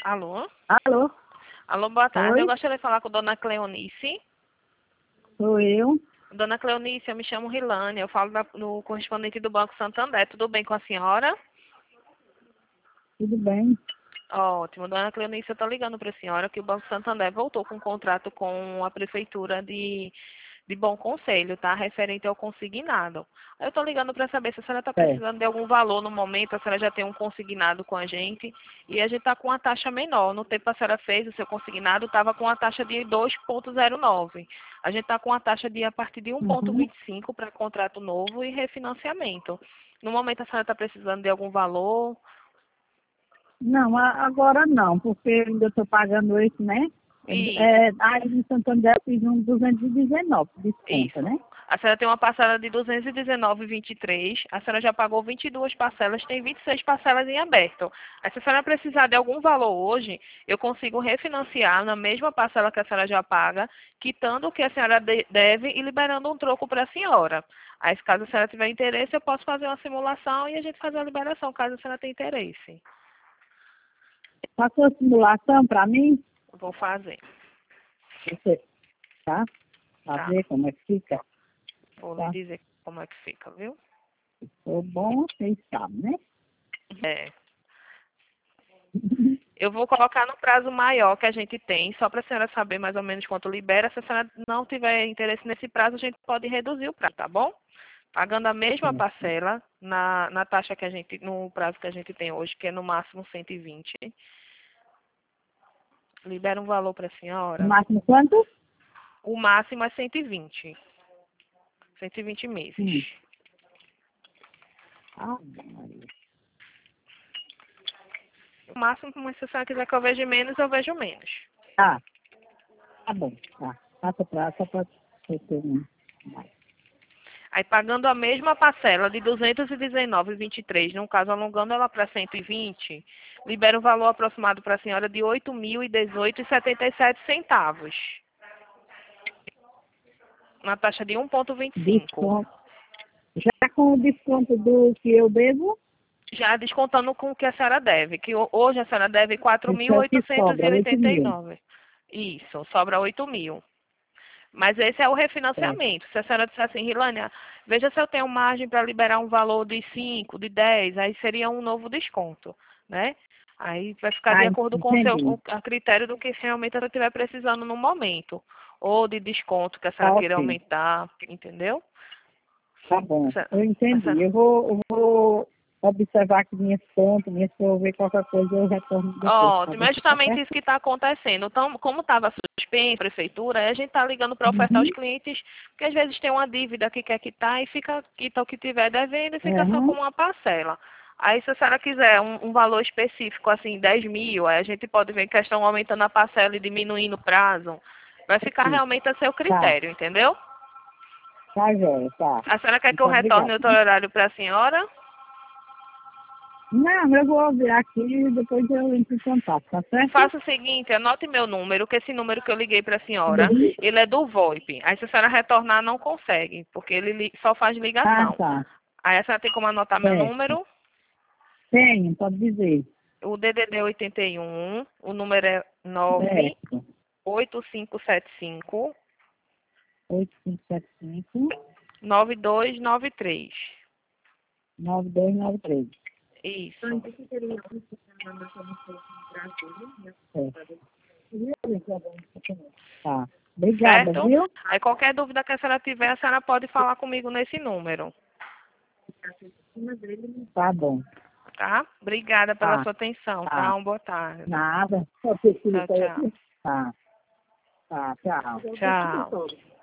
Alô? Alô? Alô, boa tarde. Eu Oi? gostaria de falar com Dona Cleonice. Sou eu. Dona Cleonice, eu me chamo Rilane, eu falo no correspondente do Banco Santander. Tudo bem com a senhora? Tudo bem? Ótimo. Dona Cleonice, eu estou ligando para a senhora que o Banco Santander voltou com um contrato com a Prefeitura de Bom Conselho, tá? Referente ao consignado. Eu estou ligando para saber se a senhora está É. precisando de algum valor no momento, a senhora já tem um consignado com a gente e a gente está com uma taxa menor. No tempo que a senhora fez o seu consignado, estava com a taxa de 2,09. A gente está com a taxa de a partir de Uhum. 1,25 para contrato novo e refinanciamento. No momento a senhora está precisando de algum valor? Não, agora não, porque eu ainda estou pagando esse, né? Isso. Aí no Santander eu fiz um 219 desconto, Isso. né? A senhora tem uma parcela de 219,23. A senhora já pagou 22 parcelas, tem 26 parcelas em aberto. Aí, se a senhora precisar de algum valor hoje, eu consigo refinanciar na mesma parcela que a senhora já paga, quitando o que a senhora deve e liberando um troco para a senhora. Aí, caso a senhora tiver interesse, eu posso fazer uma simulação e a gente fazer a liberação, caso a senhora tenha interesse. Passou a simulação para mim? Vou fazer, Você, tá? Para tá? ver como é que fica. Vou lhe Tá? dizer como é que fica, viu? Se for bom, vocês sabem, né? É. Eu vou colocar no prazo maior que a gente tem, só para a senhora saber mais ou menos quanto libera. Se a senhora não tiver interesse nesse prazo, a gente pode reduzir o prazo, tá bom? Pagando a mesma É. parcela na taxa que a gente, no prazo que a gente tem hoje, que é no máximo 120. Libera um valor para a No senhora. máximo quanto? O máximo é 120. 120 meses. Hum. Ah, Maria. O máximo, mas se a senhora quiser que eu veja menos, eu vejo menos. Tá bom, tá. Passa pra, só para ter um mais. Aí pagando a mesma parcela de 219,23, no caso alongando ela para 120, libera um valor aproximado para a senhora de 8.018,77 centavos, na taxa de 1,25. Desconto. Já com o desconto do que eu devo, Já descontando com o que a senhora deve, que hoje a senhora deve isso é o que sobra, 8.000. 4.889. Isso, sobra 8.000. Mas esse é o É. refinanciamento. Se a senhora disser assim, Rilânia, veja se eu tenho margem para liberar um valor de 5, de 10, aí seria um novo desconto, né? Aí vai ficar de Ah, acordo com o seu, entendi. a critério do que realmente ela estiver precisando no momento. Ou de desconto que a senhora Tá queira ok. entendeu? Entendeu? Tá bom. Se- Eu a entendi. senhora- Eu vou observar aqui minhas contas, se eu ver qualquer coisa, eu retorno depois para Ótimo, é você, tá justamente certo? isso que está acontecendo. Então, como estava suspenso a prefeitura, aí a gente está ligando para ofertar aos Uhum. clientes, porque às vezes tem uma dívida que quer quitar e fica, quita o que tiver devendo e fica só com Uhum. uma parcela. Aí, se a senhora quiser um valor específico, assim, 10.000, aí a gente pode ver que estão aumentando a parcela e diminuindo o prazo. Vai ficar Sim. realmente a seu Tá. critério, entendeu? Tá, joia, tá. A senhora quer que eu Muito retorne obrigada. outro horário para a senhora? Não, eu vou ver aqui e depois eu entro em contato, tá certo? Faça o seguinte, anote meu número, que esse número que eu liguei para a senhora, ele é do VoIP. Aí se a senhora retornar, não consegue, porque ele só faz Ah, ligação. tá. Aí a senhora tem como anotar meu Certo. número, Tenho, pode dizer. o DDD 81, o número é Certo. 98575 8575 9293. 9293. Isso. Tá. Obrigada, Certo? viu? Aí qualquer dúvida que a senhora tiver, a senhora pode falar comigo nesse número. Tá bom. Tá? Obrigada pela Tá, sua atenção, tá? tá. Uma boa tarde. Nada. Só que Tchau, tchau. Tá, tá, tchau. Tchau.